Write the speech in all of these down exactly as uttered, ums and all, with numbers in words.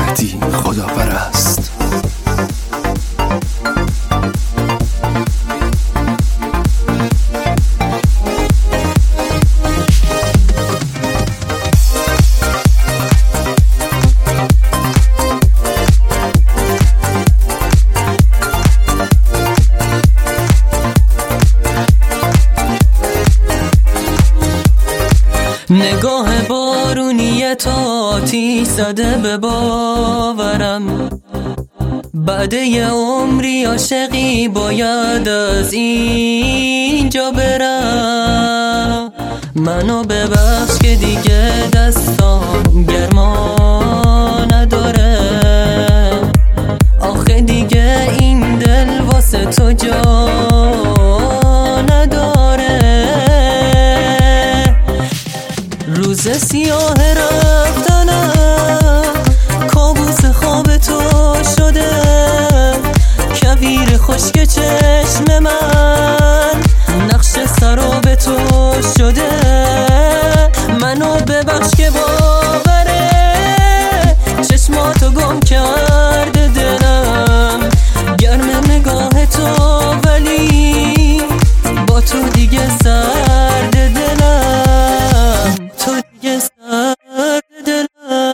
مهدی خداپرست. نگاه بارونی تو آتیش زده به باورم، بعد یه عمری عاشقی باید از اینجا برم. منو ببخش که دیگه دستام گرما نداره، آخه دیگه این دل واسه تو جا نداره. روز سیاه رفتنم کابوس خواب تو شده، کویر خشک چشم من نقش سراب تو شده. منو ببخش که باوره چشماتو گم کرده دلم، گرم نگاه تو ولی با تو دیگه سرد دلم، تو دیگه سرد دلم.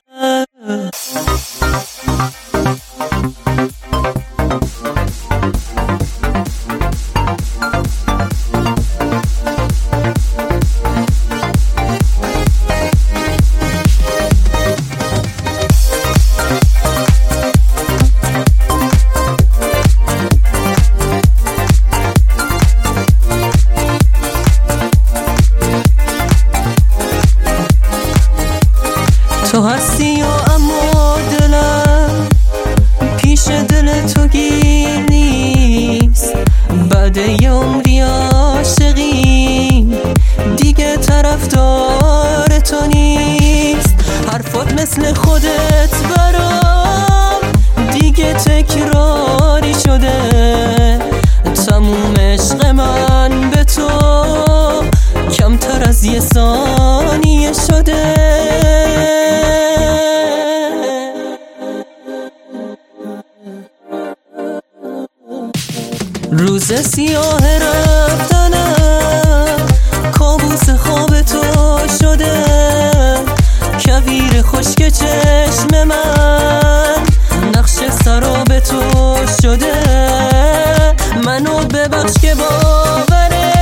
تو هستی و اما دلم پیش دل تو گیر نیست، بعد یه عمری عاشقی دیگه طرفدار تو نیست. حرفات مثل خودت برام دیگه تکراری شده، تموم عشق من به تو کمتر از یه ثانیه شده. روز سیاه رفتنم کابوس خواب تو شده، کویر خشک چشم من نقش سراب تو شده. منو ببخش که باوره